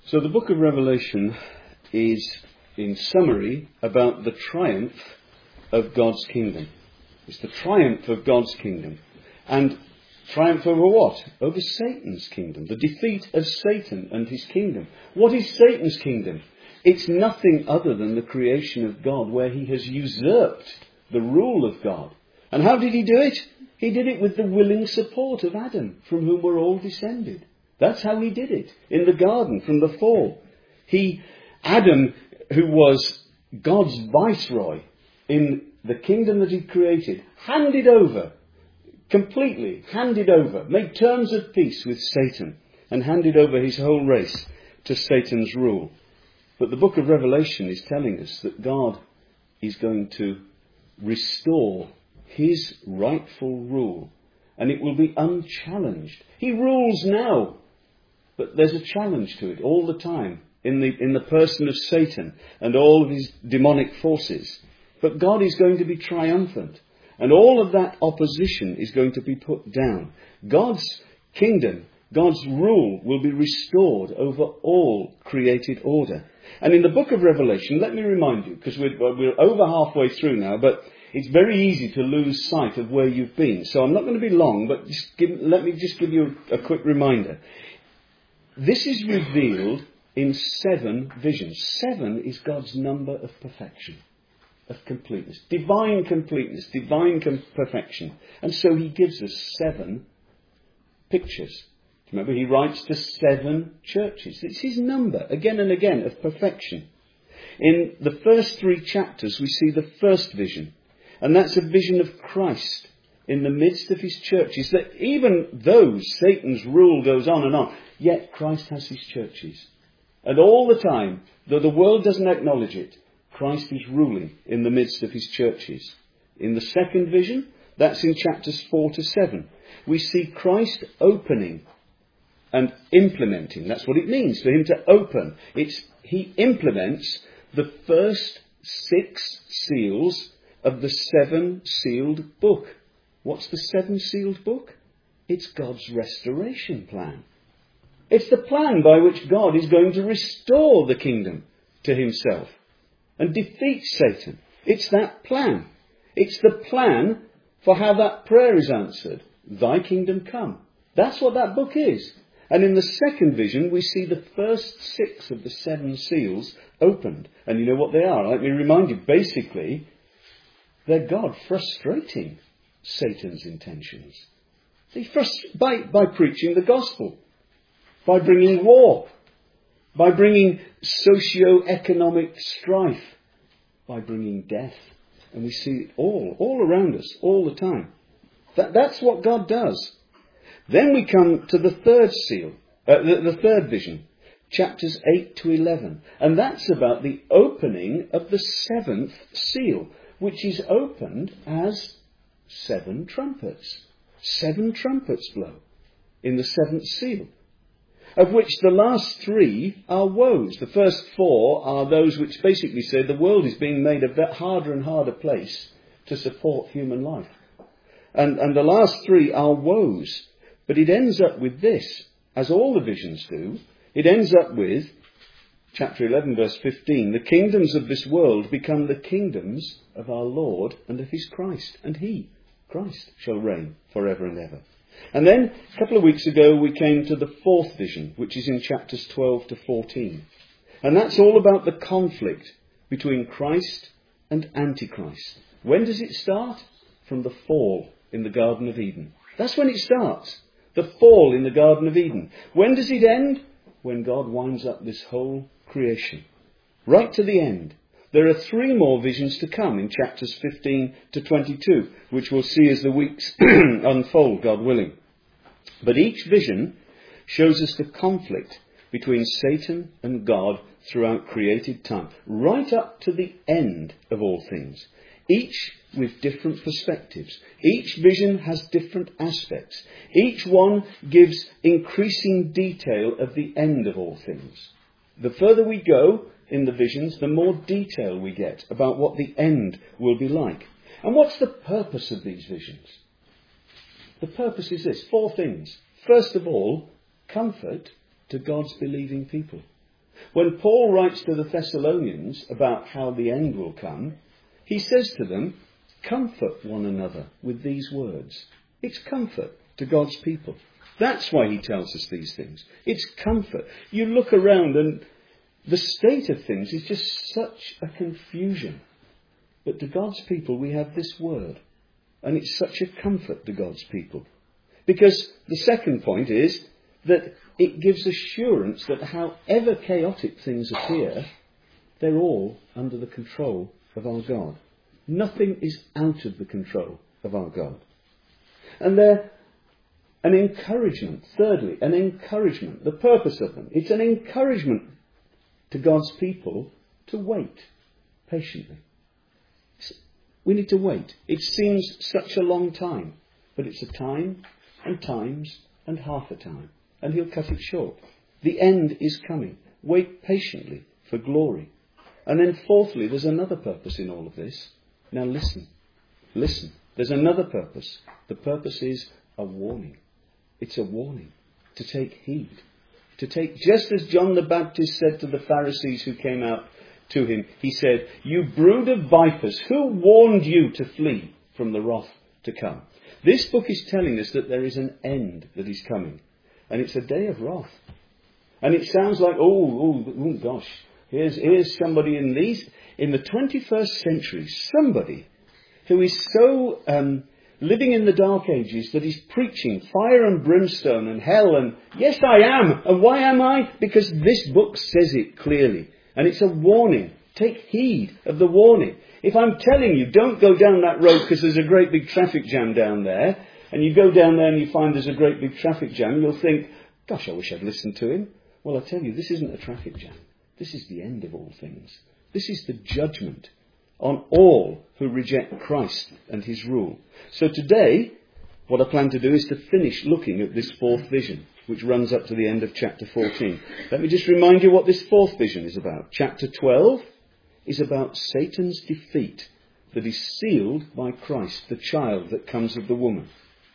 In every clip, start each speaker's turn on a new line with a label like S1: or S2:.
S1: So the book of Revelation is, in summary, about the triumph of God's kingdom. It's the triumph of God's kingdom. And triumph over what? Over Satan's kingdom. The defeat of Satan and his kingdom. What is Satan's kingdom? It's nothing other than the creation of God, where he has usurped the rule of God. And how did he do it? He did it with the willing support of Adam, from whom we're all descended. That's how he did it, in the garden, from the fall. Adam, who was God's viceroy in the kingdom that he created, handed over, made terms of peace with Satan, and handed over his whole race to Satan's rule. But the book of Revelation is telling us that God is going to restore his rightful rule, and it will be unchallenged. He rules now, but there's a challenge to it all the time in the person of Satan and all of his demonic forces. But God is going to be triumphant, and all of that opposition is going to be put down. God's kingdom, God's rule will be restored over all created order. And in the book of Revelation, let me remind you, because we're over halfway through now, but it's very easy to lose sight of where you've been. So I'm not going to be long, but let me just give you a quick reminder. This is revealed in 7 visions. 7 is God's number of perfection, of completeness, divine perfection. And so he gives us 7 pictures. Remember, he writes to 7 churches. It's his number, again and again, of perfection. In the first 3 chapters, we see the first vision. And that's a vision of Christ in the midst of his churches. That even though Satan's rule goes on and on, yet Christ has his churches. And all the time, though the world doesn't acknowledge it, Christ is ruling in the midst of his churches. In the second vision, that's in chapters 4 to 7, we see Christ opening and implementing. That's what it means for him to open. He implements the first 6 seals of the 7-sealed book. What's the 7-sealed book? It's God's restoration plan. It's the plan by which God is going to restore the kingdom to himself and defeat Satan. It's that plan. It's the plan for how that prayer is answered. Thy kingdom come. That's what that book is. And in the second vision, we see the first 6 of the 7 seals opened. And you know what they are? Let me remind you. Basically, they're God frustrating Satan's intentions. By preaching the gospel. By bringing war. By bringing socio-economic strife. By bringing death. And we see it all around us, all the time. That's what God does. Then we come to the third seal, the third vision, chapters 8 to 11. And that's about the opening of the 7th seal, which is opened as 7 trumpets. 7 trumpets blow in the 7th seal, of which the last 3 are woes. The first 4 are those which basically say the world is being made a harder and harder place to support human life. And the last 3 are woes. But it ends up with this, as all the visions do. It ends up with, chapter 11, verse 15, the kingdoms of this world become the kingdoms of our Lord and of his Christ. And he, Christ, shall reign forever and ever. And then, a couple of weeks ago, we came to the 4th vision, which is in chapters 12 to 14. And that's all about the conflict between Christ and Antichrist. When does it start? From the fall in the Garden of Eden. That's when it starts. The fall in the Garden of Eden. When does it end? When God winds up this whole creation. Right to the end. There are 3 more visions to come in chapters 15 to 22, which we'll see as the weeks unfold, God willing. But each vision shows us the conflict between Satan and God throughout created time, right up to the end of all things. Each with different perspectives. Each vision has different aspects. Each one gives increasing detail of the end of all things. The further we go in the visions, the more detail we get about what the end will be like. And what's the purpose of these visions? The purpose is this, 4 things. First of all, comfort to God's believing people. When Paul writes to the Thessalonians about how the end will come, he says to them, comfort one another with these words. It's comfort to God's people. That's why he tells us these things. It's comfort. You look around and the state of things is just such a confusion. But to God's people we have this word. And it's such a comfort to God's people. Because the second point is that it gives assurance that however chaotic things appear, they're all under the control of our God. Nothing is out of the control of our God. And they're an encouragement. Thirdly, an encouragement. The purpose of them. It's an encouragement to God's people to wait patiently. We need to wait. It seems such a long time. But it's a time and times and half a time. And he'll cut it short. The end is coming. Wait patiently for glory. And then fourthly, there's another purpose in all of this. Now listen. Listen. There's another purpose. The purpose is a warning. It's a warning to take heed. To take, just as John the Baptist said to the Pharisees who came out to him, he said, you brood of vipers, who warned you to flee from the wrath to come? This book is telling us that there is an end that is coming. And it's a day of wrath. And it sounds like, oh gosh, here's somebody in the 21st century, somebody who is so living in the dark ages that he's preaching fire and brimstone and hell and yes I am. And why am I? Because this book says it clearly. And it's a warning. Take heed of the warning. If I'm telling you don't go down that road because there's a great big traffic jam down there, and you go down there and you find there's a great big traffic jam, you'll think, gosh, I wish I'd listened to him. Well, I tell you, this isn't a traffic jam. This is the end of all things. This is the judgment on all who reject Christ and his rule. So today, what I plan to do is to finish looking at this fourth vision, which runs up to the end of chapter 14. Let me just remind you what this fourth vision is about. Chapter 12 is about Satan's defeat that is sealed by Christ, the child that comes of the woman.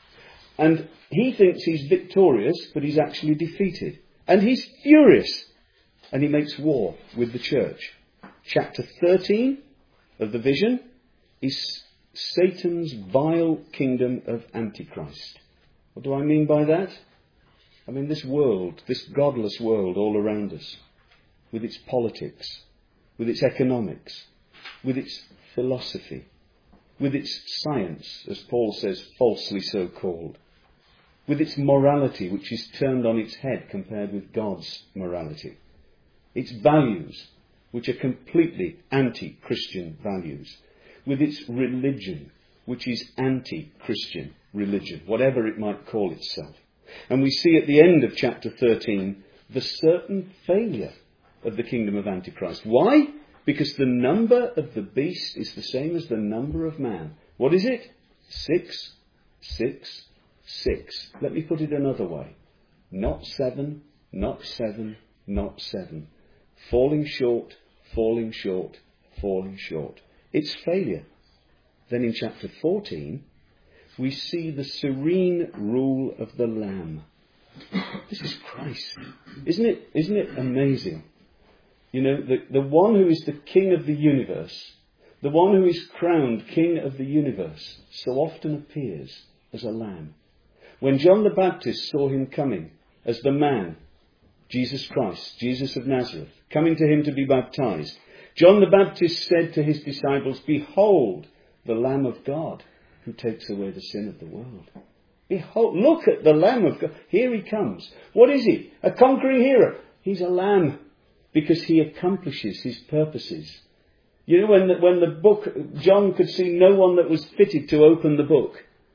S1: And he thinks he's victorious, but he's actually defeated. And he's furious. And he makes war with the church. Chapter 13 of the vision is Satan's vile kingdom of Antichrist. What do I mean by that? I mean this world, this godless world all around us, with its politics, with its economics, with its philosophy, with its science, as Paul says, falsely so called, with its morality, which is turned on its head compared with God's morality, its values, which are completely anti-Christian values, with its religion, which is anti-Christian religion, whatever it might call itself. And we see at the end of chapter 13 the certain failure of the kingdom of Antichrist. Why? Because the number of the beast is the same as the number of man. What is it? 6, 6, 6. Let me put it another way. Not 7, not 7, not 7. Falling short, falling short, falling short. It's failure. Then in chapter 14, we see the serene rule of the Lamb. This is Christ. Isn't it amazing? You know, the one who is the King of the universe, the one who is crowned King of the universe, so often appears as a lamb. When John the Baptist saw him coming as the man, Jesus Christ, Jesus of Nazareth, coming to him to be baptized, John the Baptist said to his disciples, behold, the Lamb of God who takes away the sin of the world. Behold, look at the Lamb of God. Here he comes. What is he? A conquering hero. He's a lamb because he accomplishes his purposes. You know, when the book, John could see no one that was fitted to open the book.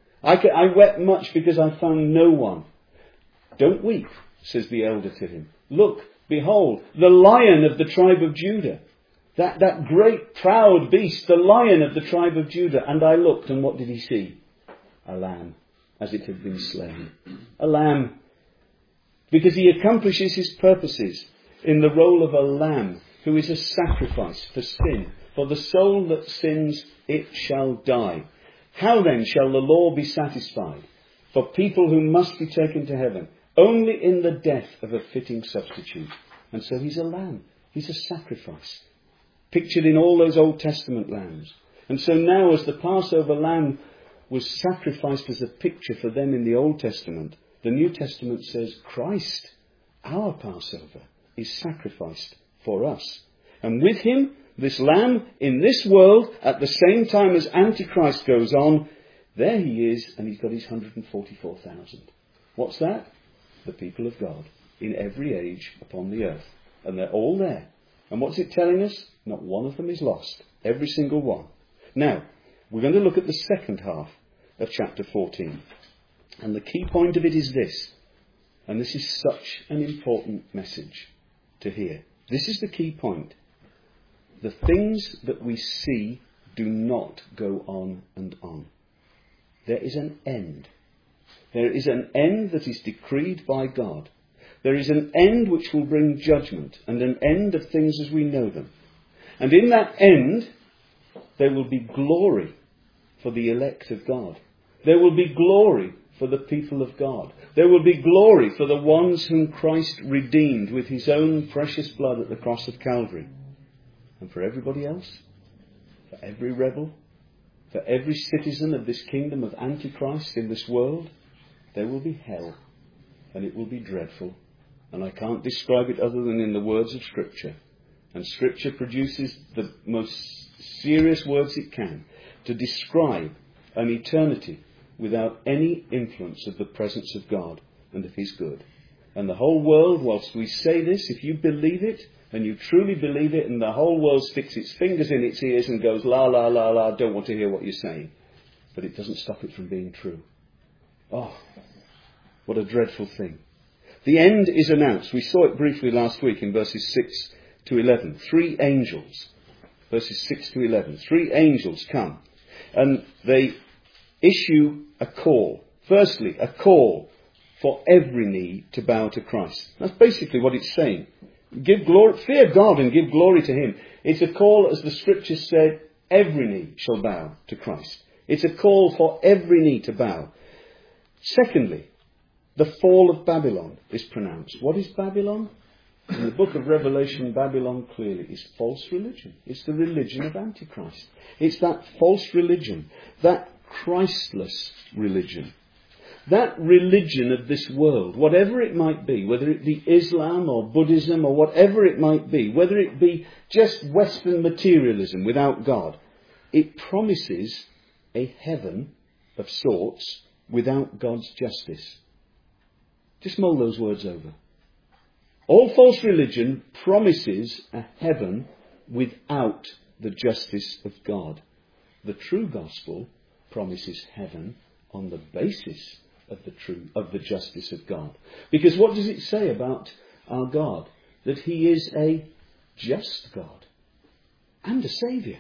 S1: I wept much because I found no one. Don't weep, says the elder to him. Look, behold, the Lion of the tribe of Judah. That great proud beast, the Lion of the tribe of Judah. And I looked, and what did he see? A lamb, as it had been slain. A lamb. Because he accomplishes his purposes in the role of a lamb, who is a sacrifice for sin. For the soul that sins, it shall die. How then shall the law be satisfied for people who must be taken to heaven? Only in the death of a fitting substitute. And so he's a lamb. He's a sacrifice. Pictured in all those Old Testament lambs. And so now, as the Passover lamb was sacrificed as a picture for them in the Old Testament, the New Testament says Christ, our Passover, is sacrificed for us. And with him, this lamb in this world, at the same time as Antichrist goes on, there he is, and he's got his 144,000. What's that? The people of God, in every age upon the earth. And they're all there. And what's it telling us? Not one of them is lost. Every single one. Now, we're going to look at the second half of chapter 14. And the key point of it is this. And this is such an important message to hear. This is the key point. The things that we see do not go on and on. There is an end. There is an end that is decreed by God. There is an end which will bring judgment and an end of things as we know them. And in that end, there will be glory for the elect of God. There will be glory for the people of God. There will be glory for the ones whom Christ redeemed with his own precious blood at the cross of Calvary. And for everybody else, for every rebel, for every citizen of this kingdom of Antichrist in this world, there will be hell. And it will be dreadful. And I can't describe it other than in the words of Scripture. And Scripture produces the most serious words it can to describe an eternity without any influence of the presence of God and of his good. And the whole world, whilst we say this, if you believe it, and you truly believe it, and the whole world sticks its fingers in its ears and goes, la, la, la, la, don't want to hear what you're saying. But it doesn't stop it from being true. Oh, what a dreadful thing. The end is announced. We saw it briefly last week in verses 6 to 11. 3 angels. Verses 6 to 11. 3 angels come. And they issue a call. Firstly, a call for every knee to bow to Christ. That's basically what it's saying. Give glory, fear God and give glory to him. It's a call, as the Scriptures said, every knee shall bow to Christ. It's a call for every knee to bow. Secondly, the fall of Babylon is pronounced. What is Babylon? In the book of Revelation, Babylon clearly is false religion. It's the religion of Antichrist. It's that false religion, that Christless religion. That religion of this world, whatever it might be, whether it be Islam or Buddhism or whatever it might be, whether it be just Western materialism without God, it promises a heaven of sorts without God's justice. Just mull those words over. All false religion promises a heaven without the justice of God. The true gospel promises heaven on the basis of the justice of God. Because what does it say about our God? That he is a just God and a saviour.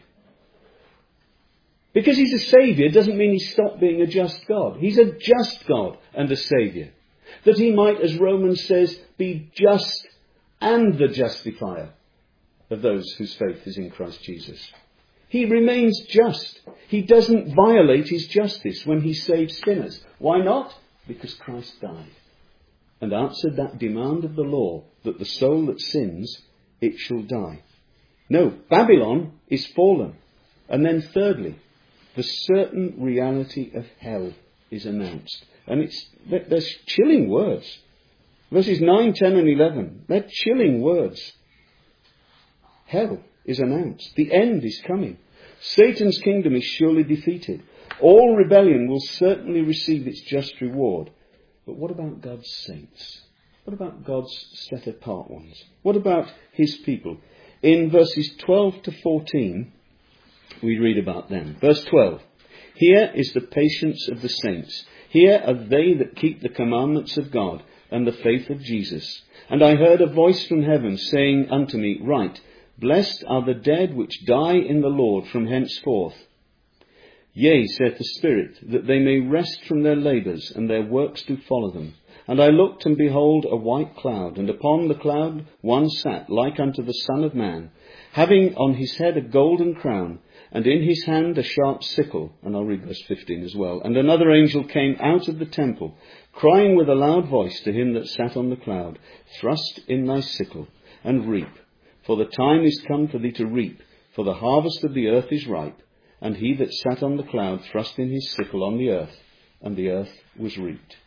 S1: Because he's a saviour doesn't mean he stopped being a just God. He's a just God and a saviour. That he might, as Romans says, be just and the justifier of those whose faith is in Christ Jesus. He remains just. He doesn't violate his justice when he saves sinners. Why not? Because Christ died and answered that demand of the law that the soul that sins, it shall die. No, Babylon is fallen. And then thirdly, the certain reality of hell is announced. And there's chilling words. Verses 9, 10 and 11. They're chilling words. Hell is announced. The end is coming. Satan's kingdom is surely defeated. All rebellion will certainly receive its just reward. But what about God's saints? What about God's set apart ones? What about his people? In verses 12 to 14, we read about them. Verse 12. Here is the patience of the saints. Here are they that keep the commandments of God and the faith of Jesus. And I heard a voice from heaven saying unto me, Write, blessed are the dead which die in the Lord from henceforth. Yea, saith the Spirit, that they may rest from their labours, and their works do follow them. And I looked, and behold, a white cloud, and upon the cloud one sat, like unto the Son of Man, having on his head a golden crown, and in his hand a sharp sickle. And I'll read verse 15 as well. And another angel came out of the temple, crying with a loud voice to him that sat on the cloud, Thrust in thy sickle, and reap. For the time is come for thee to reap, for the harvest of the earth is ripe. And he that sat on the cloud thrust in his sickle on the earth, and the earth was reaped.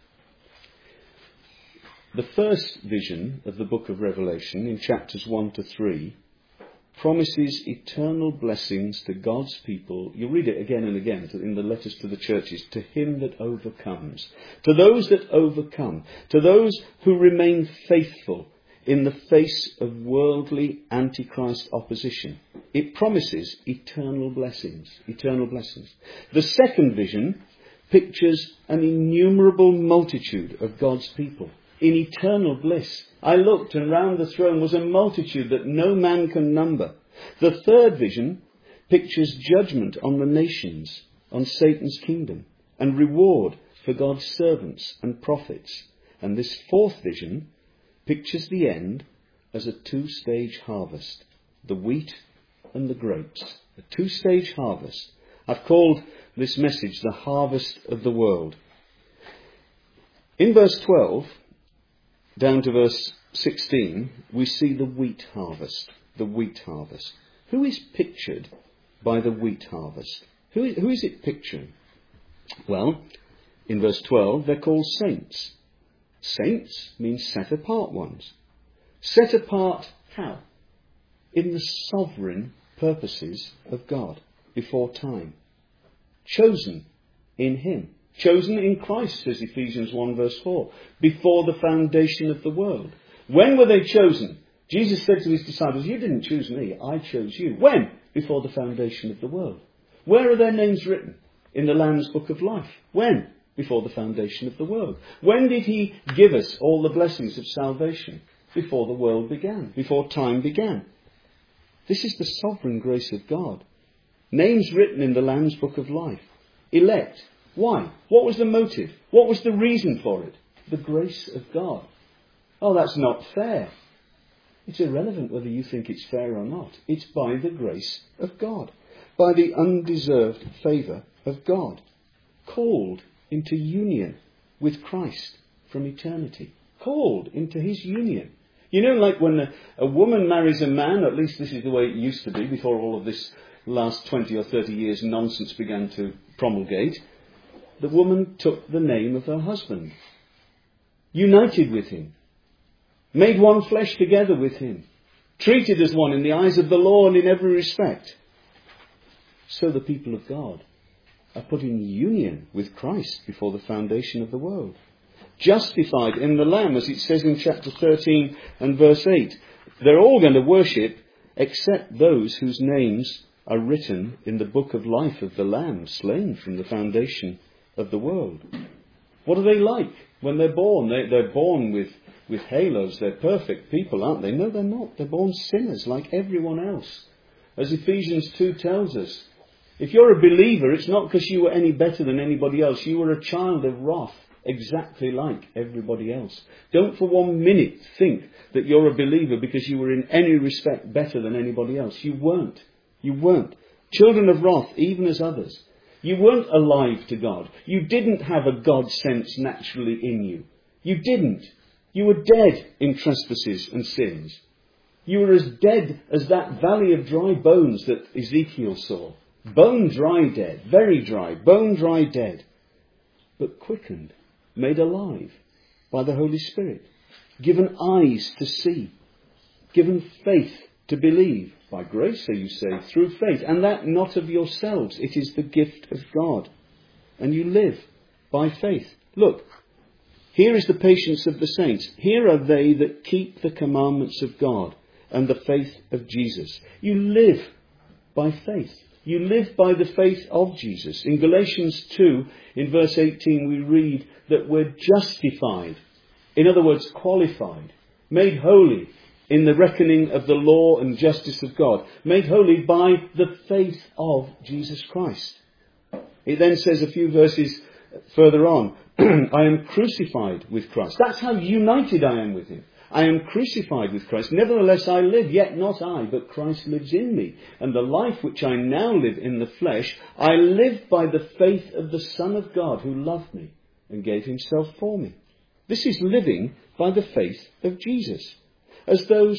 S1: The first vision of the book of Revelation, in chapters 1 to 3, promises eternal blessings to God's people. You read it again and again in the letters to the churches. To him that overcomes. To those that overcome. To those who remain faithful in the face of worldly antichrist opposition. It promises eternal blessings. Eternal blessings. The second vision pictures an innumerable multitude of God's people in eternal bliss. I looked, and round the throne was a multitude that no man can number. The third vision pictures judgment on the nations, on Satan's kingdom, and reward for God's servants and prophets. And this fourth vision pictures the end as a two-stage harvest, the wheat and the grapes. A two-stage harvest. I've called this message the harvest of the world. In verse 12, down to verse 16, we see the wheat harvest. The wheat harvest. Who is pictured by the wheat harvest? Who is it picturing? Well, in verse 12, they're called saints. Saints means set apart ones. Set apart how? In the sovereign purposes of God before time. Chosen in him. Chosen in Christ, says Ephesians 1 verse 4. Before the foundation of the world. When were they chosen? Jesus said to his disciples, you didn't choose me, I chose you. When? Before the foundation of the world. Where are their names written? In the Lamb's Book of Life. When? Before the foundation of the world. When did he give us all the blessings of salvation? Before the world began. Before time began. This is the sovereign grace of God. Names written in the Lamb's Book of Life. Elect. Why? What was the motive? What was the reason for it? The grace of God. Oh, that's not fair. It's irrelevant whether you think it's fair or not. It's by the grace of God. By the undeserved favour of God. Called into union with Christ from eternity. Called into his union. You know, like when a woman marries a man, at least this is the way it used to be before all of this last 20 or 30 years nonsense began to promulgate. The woman took the name of her husband. United with him. Made one flesh together with him. Treated as one in the eyes of the law and in every respect. So the people of God are put in union with Christ before the foundation of the world. Justified in the Lamb, as it says in chapter 13 and verse 8. They're all going to worship except those whose names are written in the book of life of the Lamb, slain from the foundation of the world. What are they like when they're born? They're born with halos. They're perfect people, aren't they? No, they're not. They're born sinners like everyone else. As Ephesians 2 tells us, if you're a believer, it's not because you were any better than anybody else. You were a child of wrath, exactly like everybody else. Don't for 1 minute think that you're a believer because you were in any respect better than anybody else. You weren't. You weren't. Children of wrath, even as others. You weren't alive to God. You didn't have a God sense naturally in you. You didn't. You were dead in trespasses and sins. You were as dead as that valley of dry bones that Ezekiel saw. Bone dry dead, very dry, bone dry dead. But quickened, made alive by the Holy Spirit. Given eyes to see. Given faith to believe. By grace, so you say, through faith. And that not of yourselves. It is the gift of God. And you live by faith. Look, here is the patience of the saints. Here are they that keep the commandments of God and the faith of Jesus. You live by faith. You live by the faith of Jesus. In Galatians 2, in verse 18, we read that we're justified. In other words, qualified. Made holy. In the reckoning of the law and justice of God. Made holy by the faith of Jesus Christ. It then says a few verses further on, I am crucified with Christ. That's how united I am with him. I am crucified with Christ. Nevertheless I live, yet not I, but Christ lives in me. And the life which I now live in the flesh, I live by the faith of the Son of God who loved me and gave himself for me. This is living by the faith of Jesus. As those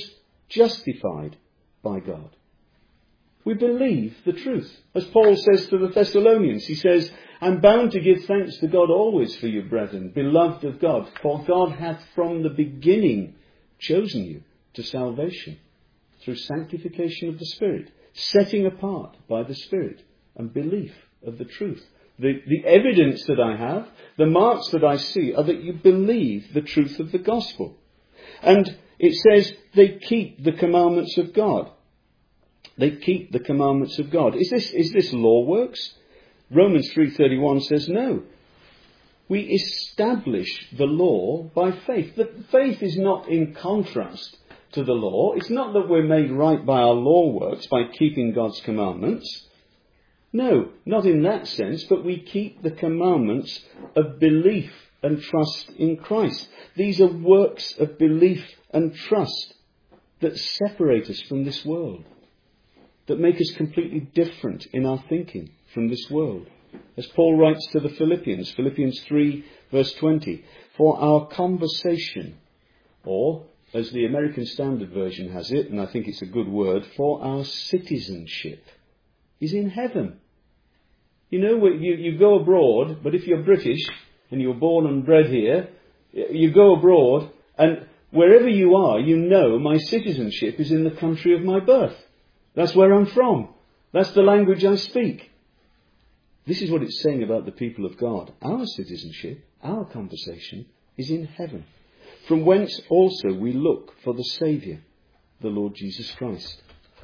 S1: justified by God. We believe the truth. As Paul says to the Thessalonians, he says, I'm bound to give thanks to God always for you, brethren, beloved of God, for God hath from the beginning chosen you to salvation through sanctification of the Spirit, setting apart by the Spirit, and belief of the truth. The evidence that I have, the marks that I see, are that you believe the truth of the gospel. And it says they keep the commandments of God. They keep the commandments of God. Is this law works? Romans 3:31 says no. We establish the law by faith. That faith is not in contrast to the law. It's not that we're made right by our law works, by keeping God's commandments. No, not in that sense, but we keep the commandments of belief and trust in Christ. These are works of belief and trust that separate us from this world, that make us completely different in our thinking from this world. As Paul writes to the Philippians, Philippians 3 verse 20, for our conversation, or as the American Standard Version has it, and I think it's a good word, for our citizenship is in heaven. You know, you go abroad, but if you're British and you're born and bred here, you go abroad and wherever you are, you know my citizenship is in the country of my birth. That's where I'm from. That's the language I speak. This is what it's saying about the people of God. Our citizenship, our conversation, is in heaven, from whence also we look for the Saviour, the Lord Jesus Christ.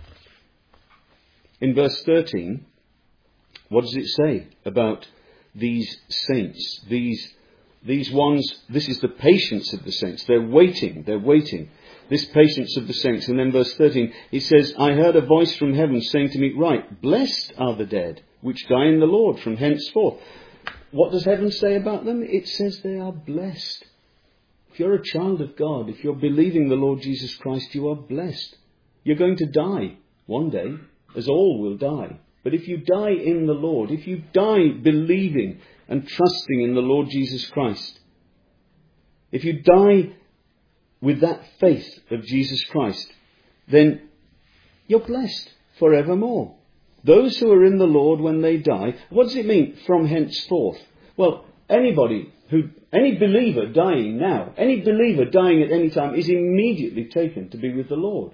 S1: In verse 13, what does it say about these saints? These ones, this is the patience of the saints. They're waiting. This patience of the saints. And then verse 13, it says, I heard a voice from heaven saying to me, right, blessed are the dead, which die in the Lord from henceforth. What does heaven say about them? It says they are blessed. If you're a child of God, if you're believing the Lord Jesus Christ, you are blessed. You're going to die one day, as all will die. But if you die in the Lord, if you die believing and trusting in the Lord Jesus Christ, if you die with that faith of Jesus Christ, then you're blessed forevermore. Those who are in the Lord when they die, what does it mean from henceforth? Well, any believer dying now, any believer dying at any time is immediately taken to be with the Lord.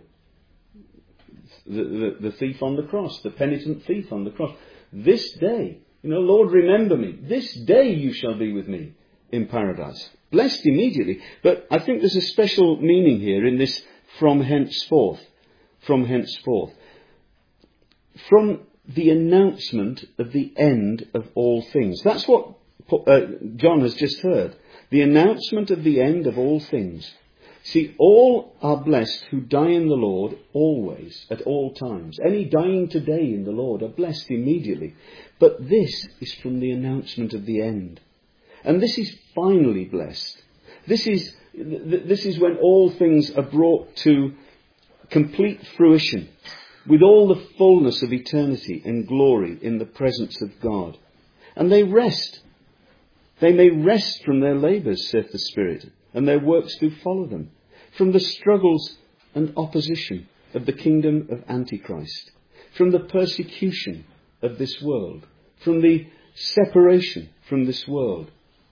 S1: The thief on the cross, the penitent thief on the cross. This day, Lord, remember me. This day you shall be with me in paradise. Blessed immediately. But I think there's a special meaning here in this from henceforth. From henceforth. From the announcement of the end of all things. That's what John has just heard. The announcement of the end of all things. See, all are blessed who die in the Lord always, at all times. Any dying today in the Lord are blessed immediately. But this is from the announcement of the end. And this is finally blessed. This is when all things are brought to complete fruition, with all the fullness of eternity and glory in the presence of God. And they rest. They may rest from their labours, saith the Spirit, and their works do follow them, from the struggles and opposition of the kingdom of Antichrist, from the persecution of this world, from the separation from this world.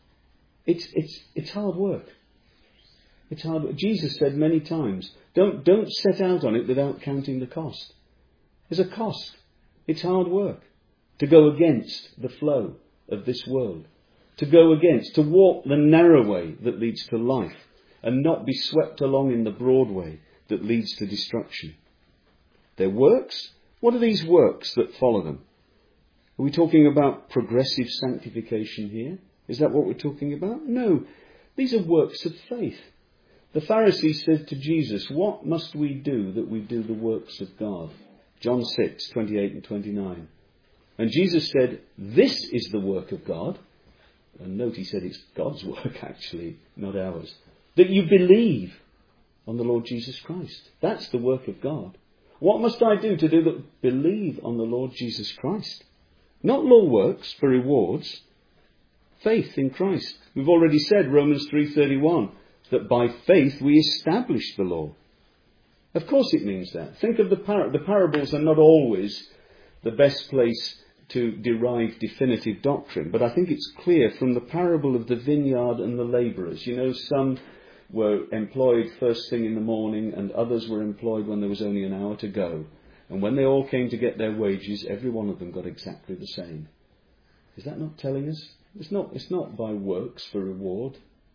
S1: It's hard work. It's hard work. Jesus said many times, don't set out on it without counting the cost. There's a cost. It's hard work to go against the flow of this world. To walk the narrow way that leads to life and not be swept along in the broad way that leads to destruction. Their works? What are these works that follow them? Are we talking about progressive sanctification here? Is that what we're talking about? No. These are works of faith. The Pharisees said to Jesus, what must we do that we do the works of God? John 6, 28 and 29. And Jesus said, this is the work of God. And note he said it's God's work actually, not ours. That you believe on the Lord Jesus Christ. That's the work of God. What must I do to do that? Believe on the Lord Jesus Christ. Not law works for rewards. Faith in Christ. We've already said, Romans 3:31, that by faith we establish the law. Of course it means that. Think of the parables are not always the best place to derive definitive doctrine, but I think it's clear from the parable of the vineyard and the labourers. You know, some were employed first thing in the morning and others were employed when there was only an hour to go. And when they all came to get their wages, every one of them got exactly the same. Is that not telling us? It's not by works for reward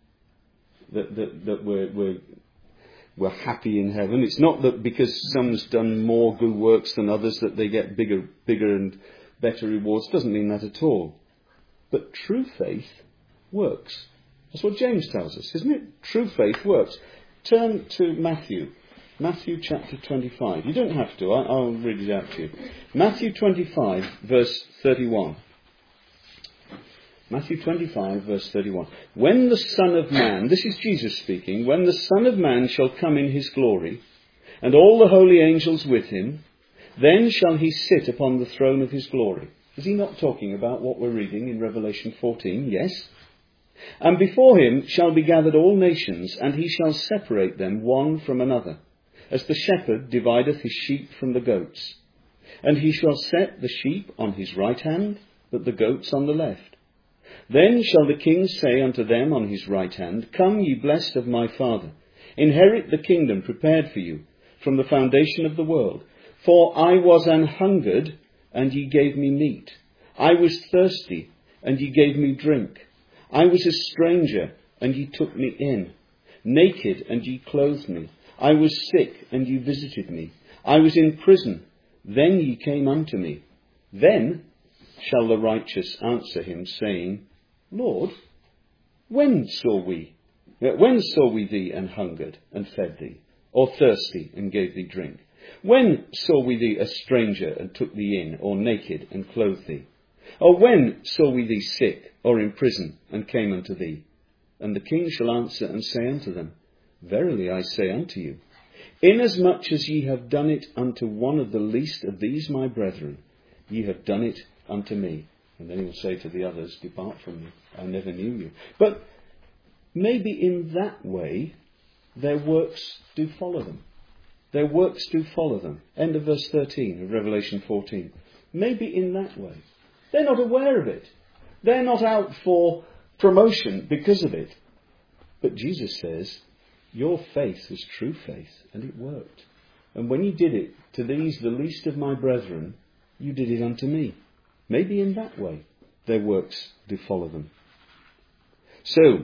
S1: that we're happy in heaven. It's not that because someone's done more good works than others that they get bigger and better rewards. Doesn't mean that at all. But true faith works. That's what James tells us, isn't it? True faith works. Turn to Matthew chapter 25. You don't have to. I'll read it out to you. Matthew 25, verse 31. Matthew 25, verse 31. When the Son of Man, this is Jesus speaking, when the Son of Man shall come in his glory, and all the holy angels with him, then shall he sit upon the throne of his glory. Is he not talking about what we're reading in Revelation 14? Yes. And before him shall be gathered all nations, and he shall separate them one from another, as the shepherd divideth his sheep from the goats. And he shall set the sheep on his right hand, but the goats on the left. Then shall the king say unto them on his right hand, Come, ye blessed of my Father, inherit the kingdom prepared for you from the foundation of the world. For I was an hungered, and ye gave me meat. I was thirsty, and ye gave me drink. I was a stranger, and ye took me in. Naked, and ye clothed me. I was sick, and ye visited me. I was in prison, then ye came unto me. Then shall the righteous answer him, saying, Lord, when saw we thee an hungered, and fed thee, or thirsty, and gave thee drink? When saw we thee a stranger, and took thee in, or naked, and clothed thee? Or when saw we thee sick, or in prison, and came unto thee? And the king shall answer and say unto them, Verily I say unto you, inasmuch as ye have done it unto one of the least of these my brethren, ye have done it unto me. And then he will say to the others, Depart from me, I never knew you. But maybe in that way, their works do follow them. Their works do follow them. End of verse 13 of Revelation 14. Maybe in that way. They're not aware of it. They're not out for promotion because of it. But Jesus says, your faith was true faith, and it worked. And when you did it to these, the least of my brethren, you did it unto me. Maybe in that way, their works do follow them. So,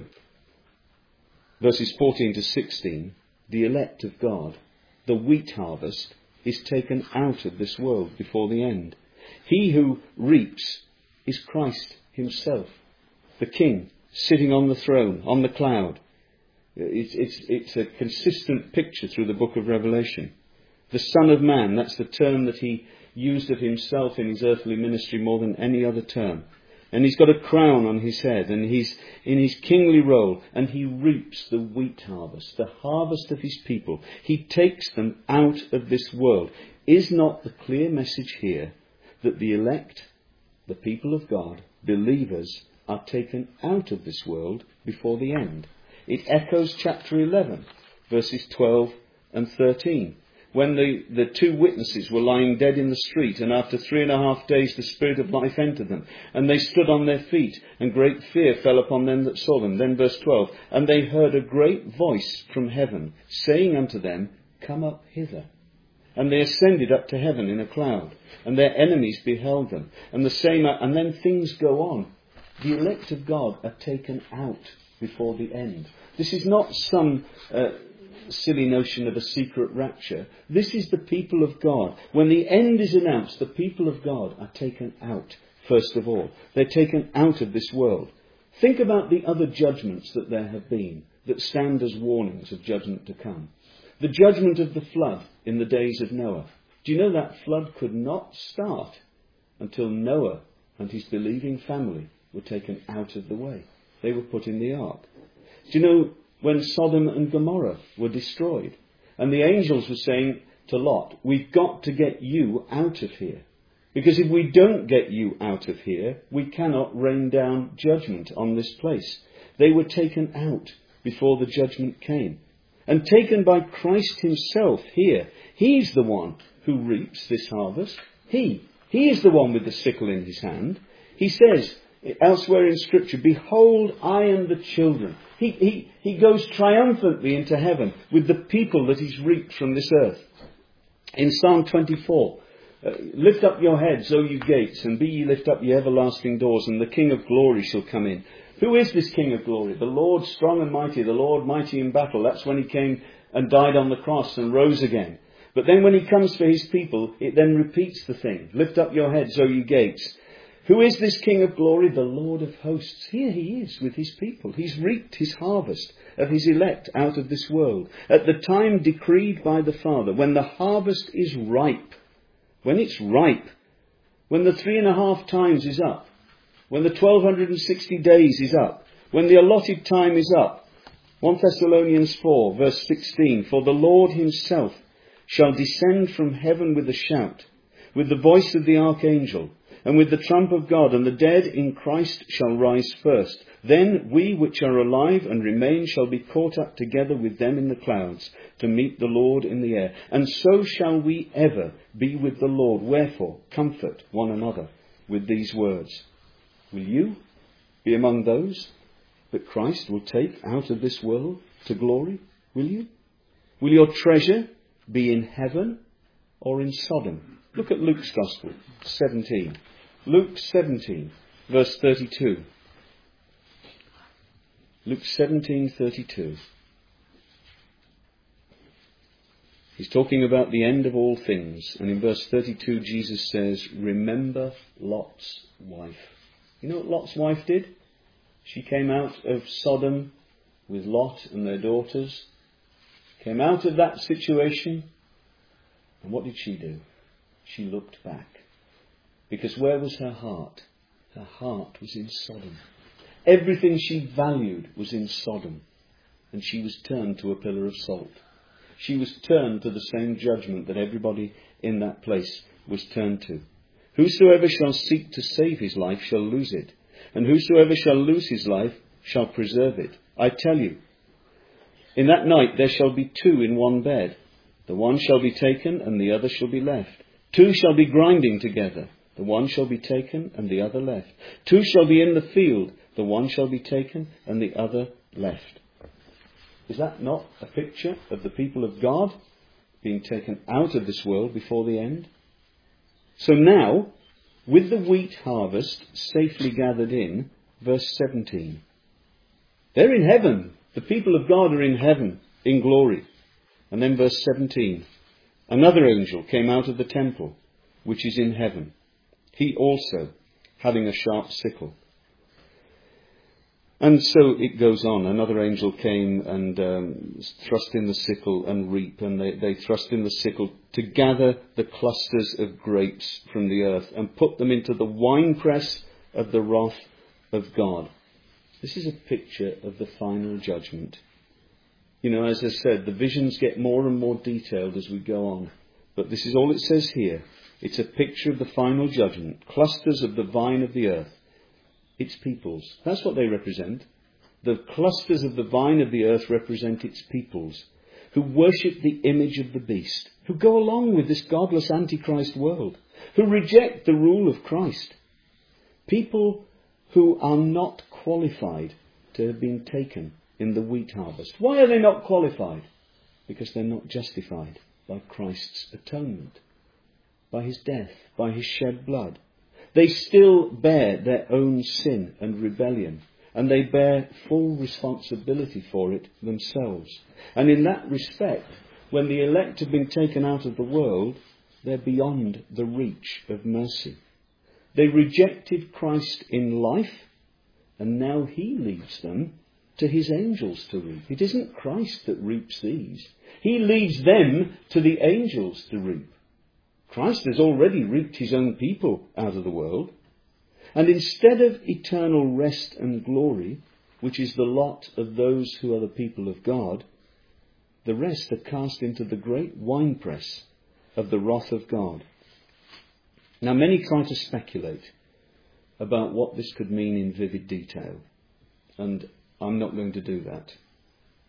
S1: verses 14 to 16, the elect of God, the wheat harvest, is taken out of this world before the end. He who reaps is Christ himself, the King, sitting on the throne, on the cloud. It's a consistent picture through the book of Revelation. The Son of Man, that's the term that he used of himself in his earthly ministry more than any other term. And he's got a crown on his head, and he's in his kingly role, and he reaps the wheat harvest, the harvest of his people. He takes them out of this world. Is not the clear message here that the elect, the people of God, believers, are taken out of this world before the end? It echoes chapter 11, verses 12 and 13. When the two witnesses were lying dead in the street, and after 3.5 days the Spirit of life entered them, and they stood on their feet, and great fear fell upon them that saw them. Then verse 12, and they heard a great voice from heaven, saying unto them, Come up hither. And they ascended up to heaven in a cloud, and their enemies beheld them. And then things go on. The elect of God are taken out before the end. This is not some silly notion of a secret rapture. This is the people of God. When the end is announced, the people of God are taken out, first of all. They're taken out of this world. Think about the other judgments that there have been that stand as warnings of judgment to come. The judgment of the flood in the days of Noah. Do you know that flood could not start until Noah and his believing family were taken out of the way? They were put in the ark. Do you know when Sodom and Gomorrah were destroyed, and the angels were saying to Lot, we've got to get you out of here. Because if we don't get you out of here, we cannot rain down judgment on this place. They were taken out before the judgment came. and taken by Christ himself here. He's the one who reaps this harvest. He is the one with the sickle in his hand. He says elsewhere in Scripture, behold, I and the children. He goes triumphantly into heaven with the people that he's reaped from this earth. In Psalm 24, lift up your heads, O you gates, and be ye lift up ye everlasting doors, and the King of glory shall come in. Who is this King of glory? The Lord strong and mighty, the Lord mighty in battle. That's when he came and died on the cross and rose again. But then when he comes for his people, it then repeats the thing. Lift up your heads, O you gates. Who is this King of glory? The Lord of hosts. Here he is with his people. He's reaped his harvest of his elect out of this world. At the time decreed by the Father, when the harvest is ripe, when it's ripe, when the 3.5 times is up, when the 1260 days is up, when the allotted time is up. 1 Thessalonians 4 verse 16, for the Lord himself shall descend from heaven with a shout, with the voice of the archangel, and with the trump of God, and the dead in Christ shall rise first. Then we which are alive and remain shall be caught up together with them in the clouds to meet the Lord in the air. And so shall we ever be with the Lord. Wherefore, comfort one another with these words. Will you be among those that Christ will take out of this world to glory? Will you? Will your treasure be in heaven or in Sodom? Look at Luke's Gospel, 17. Luke 17, verse 32. Luke 17:32. He's talking about the end of all things. And in verse 32, Jesus says, remember Lot's wife. You know what Lot's wife did? She came out of Sodom with Lot and their daughters. Came out of that situation. And what did she do? She looked back. Because where was her heart? Her heart was in Sodom. Everything she valued was in Sodom. And she was turned to a pillar of salt. She was turned to the same judgment that everybody in that place was turned to. Whosoever shall seek to save his life shall lose it. And whosoever shall lose his life shall preserve it. I tell you, in that night there shall be 2 in one bed. The one shall be taken and the other shall be left. 2 shall be grinding together. The one shall be taken and the other left. 2 shall be in the field. The one shall be taken and the other left. Is that not a picture of the people of God being taken out of this world before the end? So now, with the wheat harvest safely gathered in, verse 17. They're in heaven. The people of God are in heaven, in glory. And then verse 17. Another angel came out of the temple, which is in heaven. He also, having a sharp sickle. And so it goes on. Another angel came and thrust in the sickle and reap. And they thrust in the sickle to gather the clusters of grapes from the earth and put them into the winepress of the wrath of God. This is a picture of the final judgment. You know, as I said, the visions get more and more detailed as we go on. But this is all it says here. It's a picture of the final judgment. Clusters of the vine of the earth. Its peoples. That's what they represent. The clusters of the vine of the earth represent its peoples, who worship the image of the beast, who go along with this godless Antichrist world, who reject the rule of Christ. People who are not qualified to have been taken in the wheat harvest. Why are they not qualified? Because they're not justified by Christ's atonement, by his death, by his shed blood. They still bear their own sin and rebellion, and they bear full responsibility for it themselves. And in that respect, when the elect have been taken out of the world, they're beyond the reach of mercy. They rejected Christ in life, and now he leads them to his angels to reap. It isn't Christ that reaps these. He leads them to the angels to reap. Christ has already reaped his own people out of the world. And instead of eternal rest and glory, which is the lot of those who are the people of God, the rest are cast into the great winepress of the wrath of God. Now, many try to speculate about what this could mean in vivid detail. And I'm not going to do that.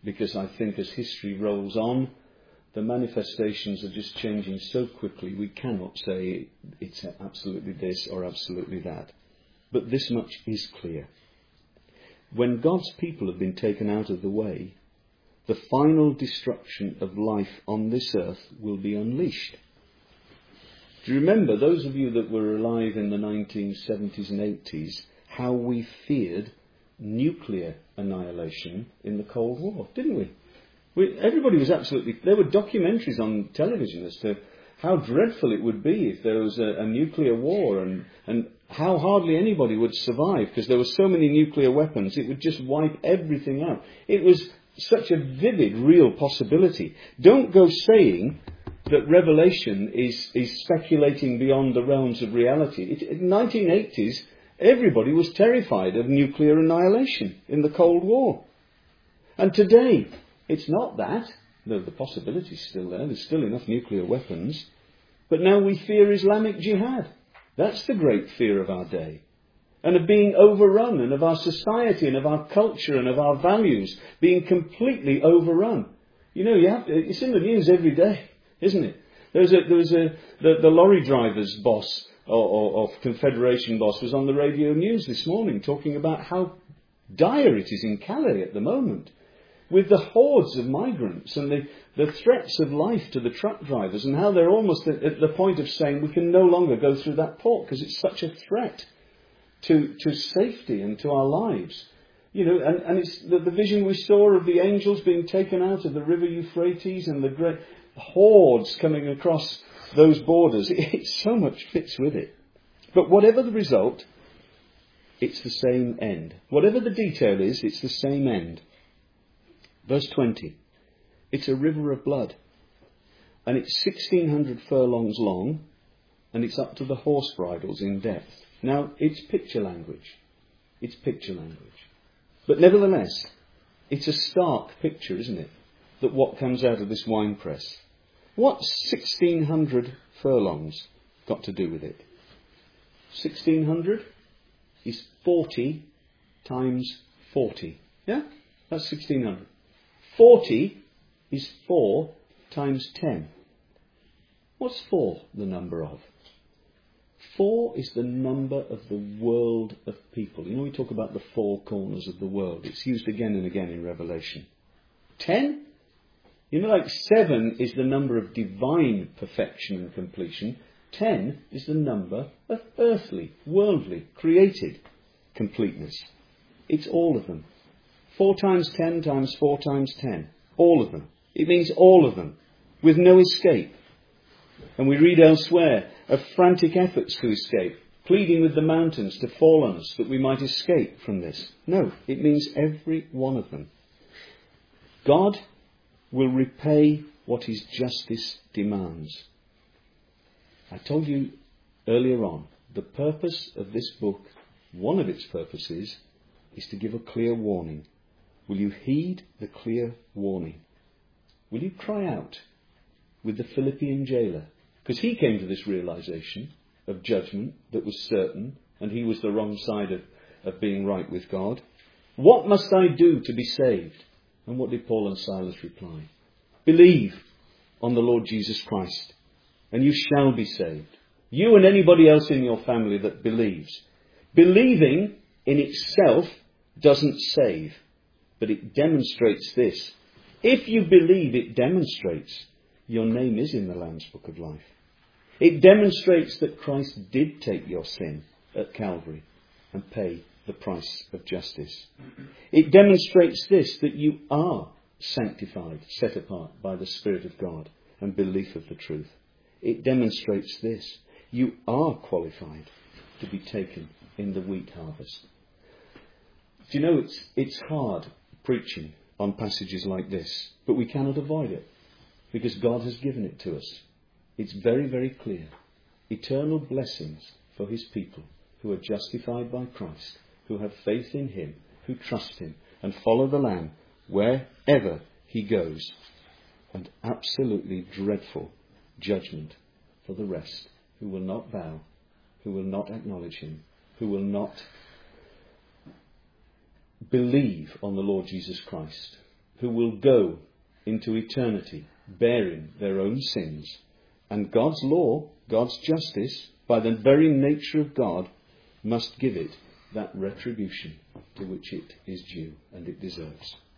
S1: because I think as history rolls on, the manifestations are just changing so quickly we cannot say it's absolutely this or absolutely that. But this much is clear. When God's people have been taken out of the way, the final destruction of life on this earth will be unleashed. Do you remember, those of you that were alive in the 1970s and 80s, how we feared nuclear annihilation in the Cold War, didn't we? Everybody was absolutely... There were documentaries on television as to how dreadful it would be if there was a nuclear war, and how hardly anybody would survive because there were so many nuclear weapons. It would just wipe everything out. It was such a vivid, real possibility. Don't go saying that Revelation is speculating beyond the realms of reality. In the 1980s, everybody was terrified of nuclear annihilation in the Cold War. And today, it's not that. Though the possibility is still there. There's still enough nuclear weapons. But now we fear Islamic jihad. That's the great fear of our day. And of being overrun, and of our society, and of our culture, and of our values being completely overrun. You know, it's in the news every day, isn't it? The lorry driver's boss, or Confederation boss, was on the radio news this morning talking about how dire it is in Calais at the moment, with the hordes of migrants and the threats of life to the truck drivers, and how they're almost at the point of saying we can no longer go through that port because it's such a threat to safety and to our lives. You know, and it's the vision we saw of the angels being taken out of the river Euphrates and the great hordes coming across those borders. It so much fits with it. But whatever the result, it's the same end. Whatever the detail is, it's the same end. Verse 20. It's a river of blood. And it's 1,600 furlongs long. And it's up to the horse bridles in depth. Now, it's picture language. It's picture language. But nevertheless, it's a stark picture, isn't it? That what comes out of this winepress. What's 1,600 furlongs got to do with it? 1,600 is 40 times 40. Yeah? That's 1,600. 40 is 4 times 10. What's 4 the number of? 4 is the number of the world of people. You know, we talk about the 4 corners of the world. It's used again and again in Revelation. 10? You know, like 7 is the number of divine perfection and completion. 10 is the number of earthly, worldly, created completeness. It's all of them. 4 times 10 times 4 times 10. All of them. It means all of them. With no escape. And we read elsewhere of frantic efforts to escape, pleading with the mountains to fall on us that we might escape from this. No, it means every one of them. God will repay what his justice demands. I told you earlier on, the purpose of this book, one of its purposes, is to give a clear warning. Will you heed the clear warning? Will you cry out with the Philippian jailer? Because he came to this realization of judgment that was certain, and he was the wrong side of being right with God. What must I do to be saved? And what did Paul and Silas reply? Believe on the Lord Jesus Christ, and you shall be saved. You and anybody else in your family that believes. Believing in itself doesn't save, but it demonstrates this. If you believe, it demonstrates your name is in the Lamb's Book of Life. It demonstrates that Christ did take your sin at Calvary and pay the price of justice. It demonstrates this, that you are sanctified, set apart by the Spirit of God and belief of the truth. It demonstrates this, you are qualified to be taken in the wheat harvest. Do you know, it's hard preaching on passages like this, but we cannot avoid it because God has given it to us. It's very, very clear. Eternal blessings for his people who are justified by Christ, who have faith in him, who trust him and follow the Lamb wherever he goes. And absolutely dreadful judgment for the rest who will not bow, who will not acknowledge him, who will not believe on the Lord Jesus Christ, who will go into eternity bearing their own sins. And God's law, God's justice, by the very nature of God, must give it that retribution to which it is due and it deserves.